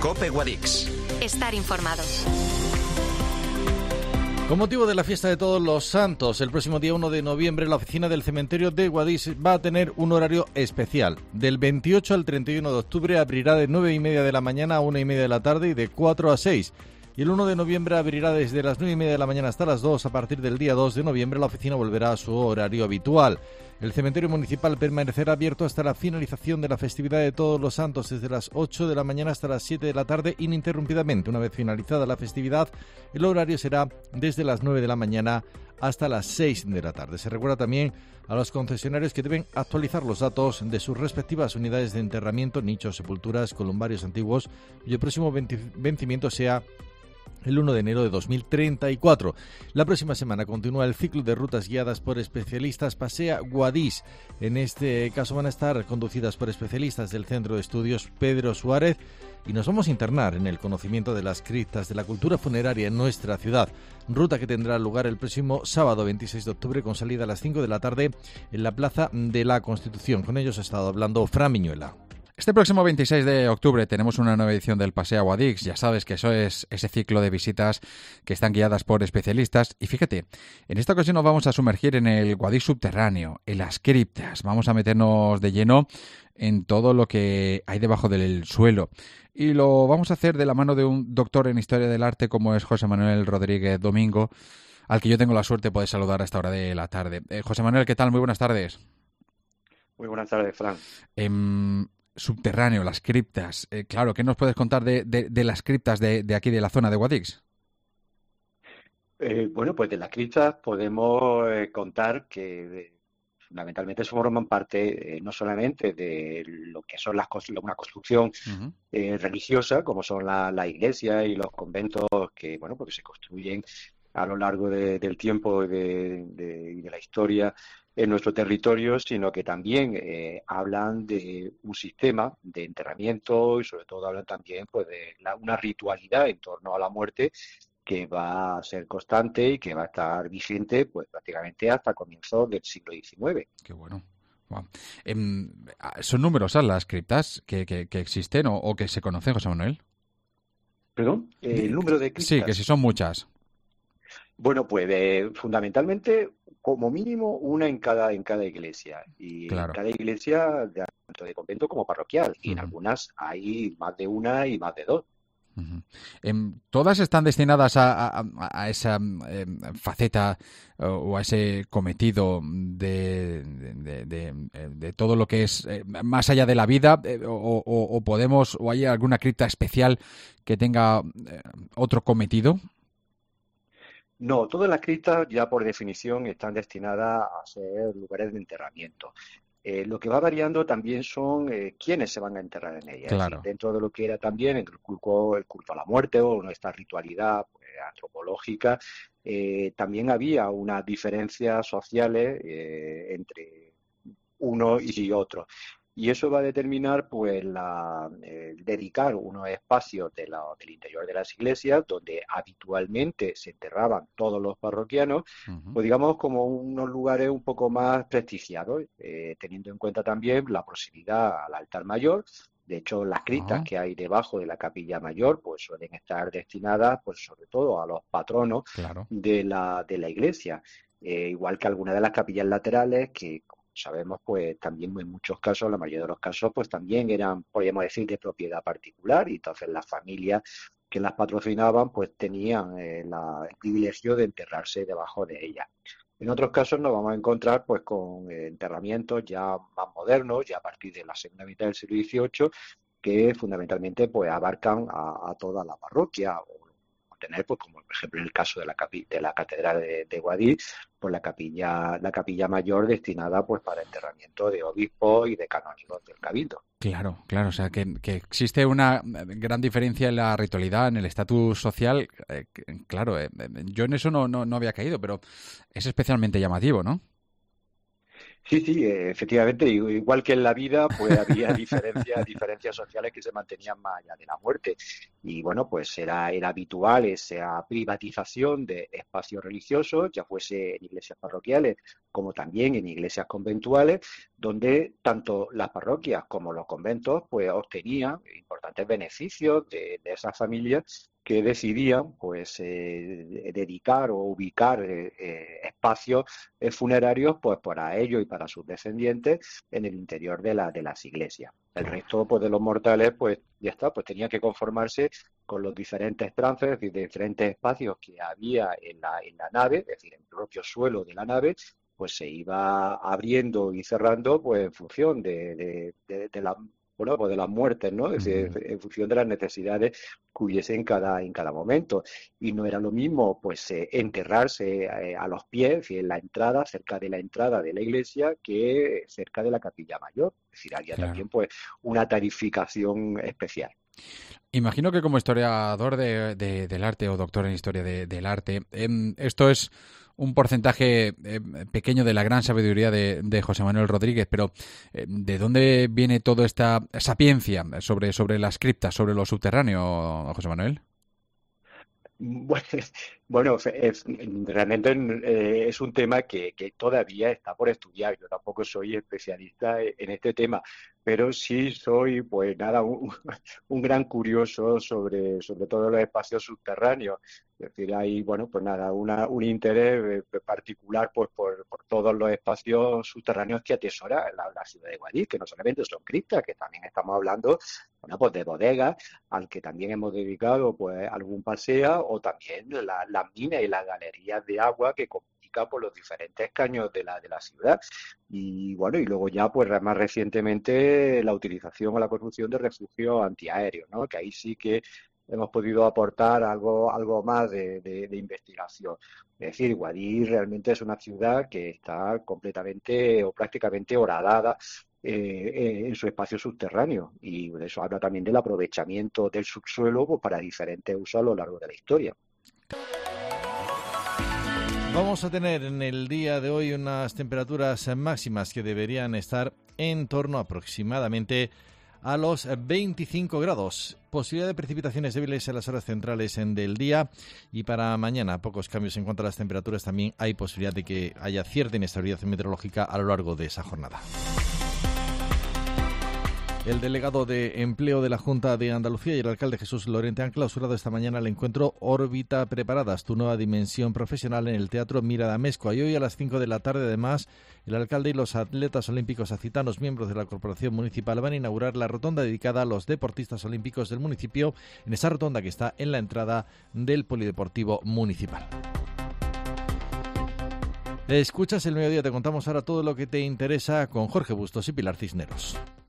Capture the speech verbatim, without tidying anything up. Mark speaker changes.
Speaker 1: COPE Guadix.
Speaker 2: Estar informado.
Speaker 3: Con motivo de la fiesta de Todos los Santos, el próximo día uno de noviembre, la oficina del cementerio de Guadix va a tener un horario especial. Del veintiocho al treinta y uno de octubre abrirá de nueve y media de la mañana a una y media de la tarde y de cuatro a seis. Y el uno de noviembre abrirá desde las nueve y media de la mañana hasta las dos. A partir del día dos de noviembre la oficina volverá a su horario habitual. El cementerio municipal permanecerá abierto hasta la finalización de la festividad de Todos los Santos, desde las ocho de la mañana hasta las siete de la tarde, ininterrumpidamente. Una vez finalizada la festividad, el horario será desde las nueve de la mañana hasta las seis de la tarde. Se recuerda también a los concesionarios que deben actualizar los datos de sus respectivas unidades de enterramiento, nichos, sepulturas, columbarios antiguos, cuyo próximo vencimiento sea el uno de enero de dos mil treinta y cuatro. La próxima semana continúa el ciclo de rutas guiadas por especialistas Pasea Guadix. En este caso van a estar conducidas por especialistas del Centro de Estudios Pedro Suárez y nos vamos a internar en el conocimiento de las criptas de la cultura funeraria en nuestra ciudad. Ruta que tendrá lugar el próximo sábado veintiséis de octubre con salida a las cinco de la tarde en la Plaza de la Constitución. Con ellos ha estado hablando Fran Miñuela.
Speaker 4: Este próximo veintiséis de octubre tenemos una nueva edición del Paseo Guadix. Ya sabes que eso es ese ciclo de visitas que están guiadas por especialistas. Y fíjate, en esta ocasión nos vamos a sumergir en el Guadix subterráneo, en las criptas. Vamos a meternos de lleno en todo lo que hay debajo del suelo. Y lo vamos a hacer de la mano de un doctor en Historia del Arte como es José Manuel Rodríguez Domingo, al que yo tengo la suerte de poder saludar a esta hora de la tarde. Eh, José Manuel, ¿qué tal? Muy buenas tardes.
Speaker 5: Muy buenas tardes, Fran.
Speaker 4: Eh, Subterráneo, las criptas. Eh, claro, ¿qué nos puedes contar de, de, de las criptas de, de aquí, de la zona de Guadix?
Speaker 5: Eh, bueno, pues de las criptas podemos eh, contar que de, fundamentalmente forman parte eh, no solamente de lo que son las una construcción uh-huh. eh, religiosa, como son la, la iglesia y los conventos que, bueno, porque se construyen a lo largo de, del tiempo y de, de, de la historia en nuestro territorio, sino que también eh, hablan de un sistema de enterramiento y sobre todo hablan también pues de la, una ritualidad en torno a la muerte que va a ser constante y que va a estar vigente pues prácticamente hasta comienzos del siglo diecinueve.
Speaker 4: Qué bueno. Wow. Eh, ¿Son numerosas las criptas que, que, que existen o, o que se conocen, José Manuel?
Speaker 5: ¿Perdón? ¿El número de criptas?
Speaker 4: Sí, que si son muchas.
Speaker 5: Bueno, pues eh, fundamentalmente, como mínimo, una en cada en cada iglesia. Y
Speaker 4: claro.
Speaker 5: En cada iglesia, tanto de convento como parroquial. Y
Speaker 4: uh-huh.
Speaker 5: en algunas hay más de una y más de dos.
Speaker 4: Uh-huh. Eh, ¿Todas están destinadas a, a, a esa eh, faceta o, o a ese cometido de, de, de, de, de todo lo que es eh, más allá de la vida? Eh, o, o, o podemos, o hay alguna cripta especial que tenga eh, otro cometido?
Speaker 5: No, todas las criptas ya por definición están destinadas a ser lugares de enterramiento. Eh, lo que va variando también son eh, quiénes se van a enterrar en ellas.
Speaker 4: Claro.
Speaker 5: Es decir, dentro de lo que era también el culto, el culto a la muerte o nuestra ritualidad pues, antropológica, eh, también había unas diferencias sociales eh, entre uno y otro. Y eso va a determinar pues la, eh, dedicar unos espacios de la, del interior de las iglesias donde habitualmente se enterraban todos los parroquianos, uh-huh. pues digamos como unos lugares un poco más prestigiados, eh, teniendo en cuenta también la proximidad al altar mayor. De hecho, las criptas uh-huh. que hay debajo de la capilla mayor pues suelen estar destinadas pues sobre todo a los patronos
Speaker 4: claro.
Speaker 5: de la, de la iglesia, eh, igual que algunas de las capillas laterales que sabemos, pues también en muchos casos, la mayoría de los casos, pues también eran, podríamos decir, de propiedad particular y entonces las familias que las patrocinaban, pues tenían eh, la, el privilegio de enterrarse debajo de ellas. En otros casos nos vamos a encontrar pues con eh, enterramientos ya más modernos, ya a partir de la segunda mitad del siglo dieciocho, que fundamentalmente pues abarcan a, a toda la parroquia o tener, pues como por ejemplo en el caso de la capi- de la catedral de, de Guadix, pues la capilla la capilla mayor destinada pues para enterramiento de obispos y de canónigos del cabildo.
Speaker 4: Claro, claro, o sea que, que existe una gran diferencia en la ritualidad, en el estatus social. Eh, claro, eh, yo en eso no, no no había caído, pero es especialmente llamativo, ¿no?
Speaker 5: Sí, sí, efectivamente, igual que en la vida, pues había diferencias, diferencias sociales que se mantenían más allá de la muerte. Y bueno, pues era, era habitual esa privatización de espacios religiosos, ya fuese en iglesias parroquiales como también en iglesias conventuales, donde tanto las parroquias como los conventos pues obtenían importantes beneficios de, de esas familias que decidían pues eh, dedicar o ubicar eh, eh, espacios eh, funerarios pues para ellos y para sus descendientes en el interior de, la, de las iglesias. El resto pues de los mortales pues ya está, pues tenía que conformarse con los diferentes trances y diferentes espacios que había en la, en la nave, es decir, en el propio suelo de la nave, pues se iba abriendo y cerrando pues en función de, de, de, de la bueno, pues de las muertes, ¿no? Es decir, uh-huh. en función de las necesidades que hubiese en cada, en cada momento. Y no era lo mismo, pues, eh, enterrarse eh, a los pies, en la entrada, cerca de la entrada de la iglesia, que cerca de la capilla mayor. Es decir, había claro. también, pues, una tarificación especial.
Speaker 4: Imagino que como historiador de, de, del arte o doctor en historia de, del arte, eh, esto es un porcentaje eh, pequeño de la gran sabiduría de, de José Manuel Rodríguez, pero eh, ¿de dónde viene toda esta sapiencia sobre, sobre las criptas, sobre lo subterráneo, José Manuel?
Speaker 5: Bueno, es, realmente eh, es un tema que, que todavía está por estudiar. Yo tampoco soy especialista en este tema, pero sí soy, pues nada, un, un gran curioso sobre, sobre todos los espacios subterráneos. Es decir, hay, bueno, pues nada, una, un interés particular pues por, por todos los espacios subterráneos que atesora la, la ciudad de Guadix, que no solamente son criptas, que también estamos hablando, bueno, pues de bodegas, al que también hemos dedicado pues algún paseo, o también la, las minas y las galerías de agua que comunican por los diferentes caños de la, de la ciudad. Y bueno, y luego ya pues más recientemente la utilización o la construcción de refugios antiaéreos, ¿no? Que ahí sí que hemos podido aportar algo, algo más de, de, de investigación. Es decir, Guadix realmente es una ciudad que está completamente o prácticamente horadada eh, en su espacio subterráneo, y de eso habla también del aprovechamiento del subsuelo pues, para diferentes usos a lo largo de la historia.
Speaker 3: Vamos a tener en el día de hoy unas temperaturas máximas que deberían estar en torno aproximadamente a los veinticinco grados. Posibilidad de precipitaciones débiles en las horas centrales del día, y para mañana pocos cambios en cuanto a las temperaturas. También hay posibilidad de que haya cierta inestabilidad meteorológica a lo largo de esa jornada. El delegado de Empleo de la Junta de Andalucía y el alcalde Jesús Lorente han clausurado esta mañana el encuentro Órbita Preparadas, tu nueva dimensión profesional, en el Teatro Mira de Amezcua. Y hoy a las cinco de la tarde, además, el alcalde y los atletas olímpicos acitanos, miembros de la Corporación Municipal, van a inaugurar la rotonda dedicada a los deportistas olímpicos del municipio, en esa rotonda que está en la entrada del Polideportivo Municipal. Escuchas El Mediodía, te contamos ahora todo lo que te interesa con Jorge Bustos y Pilar Cisneros.